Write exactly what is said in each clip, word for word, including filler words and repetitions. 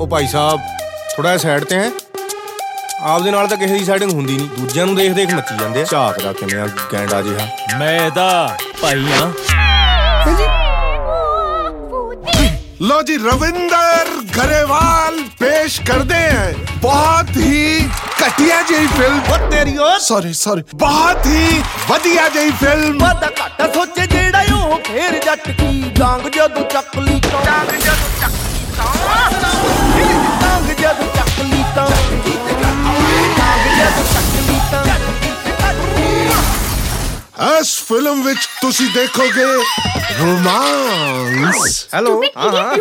ਭਾਈ ਸਾਹਿਬ ਥੋੜਾ ਜਿਹਾ ਸਾਈਡ ਤੇ ਹੈ। ਆਪਦੇ ਨਾਲ ਤਾਂ ਕਿਸੇ ਦੀ ਸੈਟਿੰਗ ਹੁੰਦੀ ਨਹੀਂ, ਦੂਜਿਆਂ ਨੂੰ ਦੇਖ ਦੇਖ ਮੱਚੀ ਜਾਂਦੇ ਆ। ਝਾਕਦਾ ਕਿਵੇਂ ਆ ਗੈਂਡਾ ਜਿਹਾ। ਮੈਂ ਤਾਂ ਭਾਈ ਆ। लो जी रविंदर गरेवाल पेश करते हैं बहुत ही घटिया जी फिल्म। तेरी सॉरी सॉरी बहुत ही वधिया जी फिल्म। वादा घाटा सोचे जेड़ा यो फेर जट की डांग जदू चकली तो डांग जदू चकली तो डांग जदू चकली तो डांग जदू चकली तो। इस फिल्म विच तुसी देखोगे रोमांस। हेलो हाँ हाँ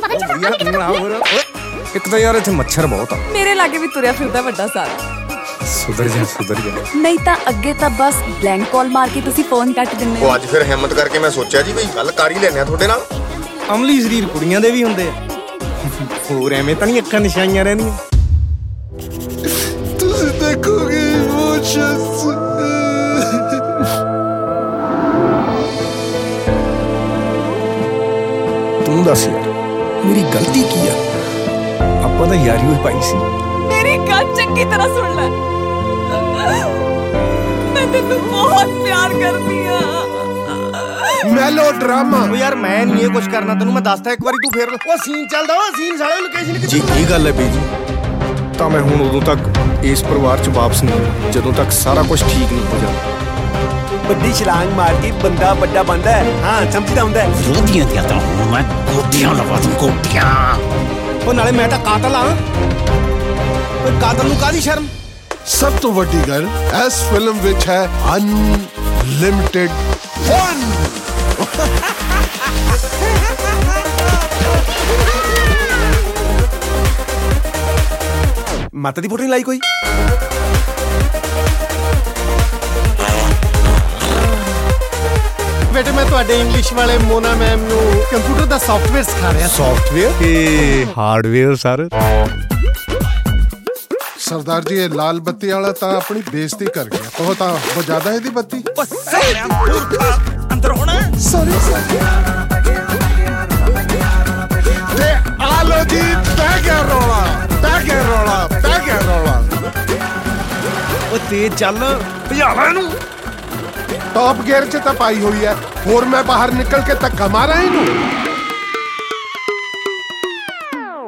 एक तो यार इत्थे मच्छर बहुत आ। मेरे लागे भी तुरिया फिरदा वड्डा सारा। सुधर जा सुधर जा। नहीं तां अगे तां बस ब्लैंक कॉल मार के तुसी फोन कट दिंदे। ਉਹ ਅੱਜ ਫਿਰ ਹਿੰਮਤ ਕਰਕੇ ਮੈਂ ਸੋਚਿਆ ਜੀ ਬਈ ਗੱਲ ਕਰ ਹੀ ਲੈਣੇ ਆ ਤੁਹਾਡੇ ਨਾਲ। ਅਮਲੀ ਸਰੀਰ ਕੁੜੀਆਂ ਦੇ ਵੀ ਹੁੰਦੇ ਆ, ਹੋਰ ਐਵੇਂ ਤਾਂ ਨਹੀਂ ਅੱਖਾਂ ਨਿਸ਼ਾਨੀਆਂ ਰਹਿੰਦੀਆਂ। तुसी देखोगे इमोशंस। ਤੂੰ ਦੱਸ ਯਾਰ ਮੇਰੀ ਗਲਤੀ ਕੀ ਆ? ਆਪਾਂ ਤਾਂ ਯਾਰੀ ਹੋਈ ਪਾਈ ਸੀ। मेरी गल चंगी तरह सुन ले, मैं तेनू बहुत प्यार करदी आ। मेलो ड्रामा। ਉਹ ਯਾਰ ਮੈਂ ਨਹੀਂ ਇਹ ਕੁਝ ਕਰਨਾ, ਤੈਨੂੰ ਮੈਂ ਦੱਸਦਾ ਇੱਕ ਵਾਰੀ, ਤੂੰ ਫੇਰ ਉਹ ਸੀਨ ਚੱਲਦਾ ਵਾ, ਸੀਨ ਸਾਲੇ ਲੋਕੇਸ਼ਨ ਜੀ ਇਹ ਗੱਲ ਹੈ ਬਈ ਜੀ। ਤਾਂ ਮੈਂ ਹੁਣ ਉਦੋਂ ਤੱਕ ਇਸ ਪਰਿਵਾਰ 'ਚ ਵਾਪਸ ਨਹੀਂ ਜਦੋਂ ਤੱਕ ਸਾਰਾ ਕੁਝ ਠੀਕ ਨਹੀਂ ਹੋ ਜਾਂਦਾ। ਵੱਡੀ ਛਲਾਂਗ ਮਾਰ ਕੇ ਬੰਦਾ ਵੱਡਾ ਬੰਦਾ ਹੈ। ਹਾਂ ਸਮਝਦਾ ਹੁੰਦਾ ਹੈ। ਵਿਰੋਧੀਆਂ ਦੀਆਂ ਤਾਂ ਹੁਣ ਮੈਂ ਗੋਦੀਆਂ ਲਵਾ ਦੂੰ, ਗੋਦੀਆਂ। ਉਹ ਨਾਲੇ ਮੈਂ ਤਾਂ ਕਾਤਲ ਆ, ਓਏ ਕਾਤਲ ਨੂੰ ਕਾਹਦੀ ਸ਼ਰਮ। सब तो वड्डी गल इस फिल्म विच है अनलिमिटेड फन। ਮਾਤਾ ਦੀ ਫੋਟੋ ਨਹੀਂ ਲਾਈ ਕੋਈ? ਬੇਟੇ ਮੈਂ ਤੁਹਾਡੇ ਇੰਗਲਿਸ਼ ਵਾਲੇ ਮੋਨਾ ਮੈਮ ਨੂੰ ਕੰਪਿਊਟਰ ਦਾ ਸੌਫਟਵੇਅਰ ਸਿਖਾ ਰਿਹਾ। ਸੌਫਟਵੇਅਰ ਤੇ ਹਾਰਡਵੇਅਰ ਸਰ। सरदार जी ये लाल बत्ती वाला ता अपनी बेइज्जती कर गया। तो ता वो ज्यादा है दी बत्ती। ਅੰਦਰ ਹੋਣਾ। Sorry sorry. ते आलो जी पै गया रोला, पै गया रोला, पै गया रोला। ਉਹ ਤੇਜ਼ ਚੱਲ, ਭਜਾਵਾ ਇਹਨੂੰ। टॉप गियर च ता पाई हुई है, और मैं बाहर निकल के धक्का मारा इनू।